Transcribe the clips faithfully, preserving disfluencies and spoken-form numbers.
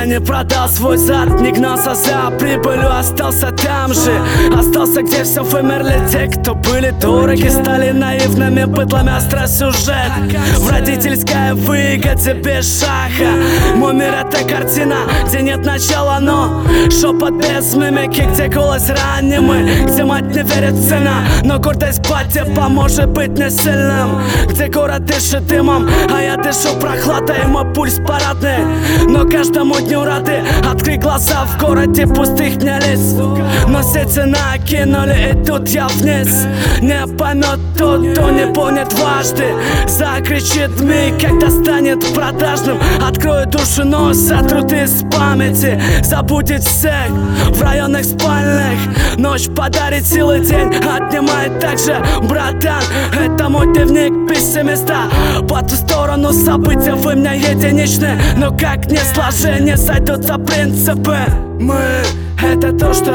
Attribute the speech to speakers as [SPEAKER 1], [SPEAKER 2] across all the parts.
[SPEAKER 1] не продал свой зад, не гнался за прибылью, остался там же. Остался, где все вымерли те, кто были дураки, стали наивными быдлами, остросюжет в родительской выгоде без шаха. Мой мир — это картина, где нет начала, но шепот без мимики, где голос ранимый, где мать не верит в сына, но гордость батя поможет быть не сильным, где город дышит дымом, а я дышу прохладой, мой пульс парадный, но каждому дню рады. Открыть глаза, в городе пустых не лиц, но сети накинули, и тут я вниз. Не поймет тот, кто не помнит дважды. Закричит миг, когда станет продажным. Открою душу, но сотрут из памяти. Забудет всех в районах спальных. Ночь подарит силы, день отнимает также. Братан, это мой дневник пессимиста. По ту сторону события вы мне единичны, но как не сложение сойдутся принципы. Мы — это то, что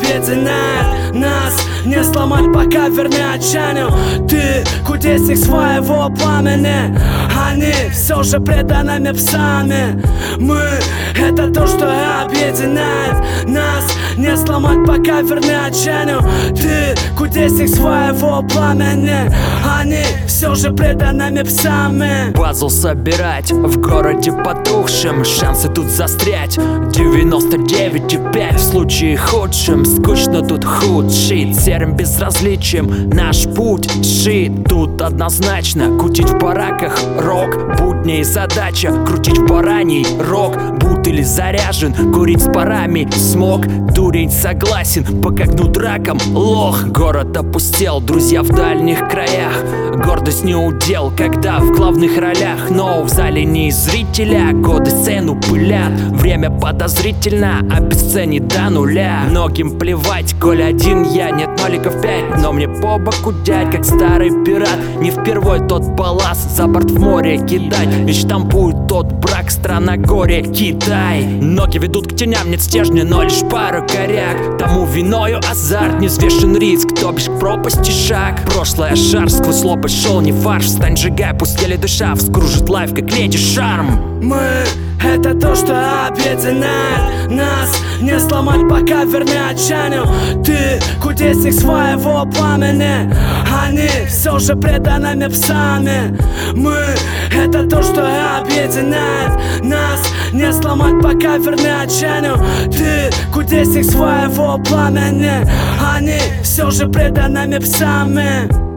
[SPEAKER 1] объединяет нас. Не сломать, пока верни отчаянию. Ты — кудесник своего пламени, они все же преданными псами. Мы — это то, что объединяет нас. Не сломать, пока верни отчаянию. Ты — кудесник своего пламени, они все же преданными псами.
[SPEAKER 2] Пазл собирать в городе потухшем, шансы тут застрять девяносто девять и пять. В случае худшем скучно тут худшит, серым безразличием наш путь шит. Тут однозначно кутить в бараках рок, будней задача крутить в бараний рог. Бутыль заряжен, курить с парами смог. Дурень согласен, по когнут раком лох. Город опустел, друзья в дальних краях. Гордость не удел, когда в главных ролях. Но в зале не зрителя, годы сцену пылят. Время подозрительно обесценит до нуля. Многим плевать, коль один я, нет ноликов пять. Но мне по боку дядь, как старый пират. Не впервой тот балласт за борт в море кидать. И штампует тот брак, страна горе Китай. Ноги ведут к теням, нет стержня, но лишь пару коряк. Тому виною азарт, неизвешен риск, то бишь к пропасти шаг. Прошлое шар, сквозь лопасть шел не фарш. Встань, сжигай, пусть теле душа вскружит лайф, как леди шарм.
[SPEAKER 1] Мы — это то, что объединяет нас. Не сломать, пока верни отчаянию. Ты — кудесник своего пламени, они все же преданными псами. Мы — это то, что объединяет нас. Не сломать, пока верни отчаянию. Ты — кудесник своего пламени, они все же преданными псами.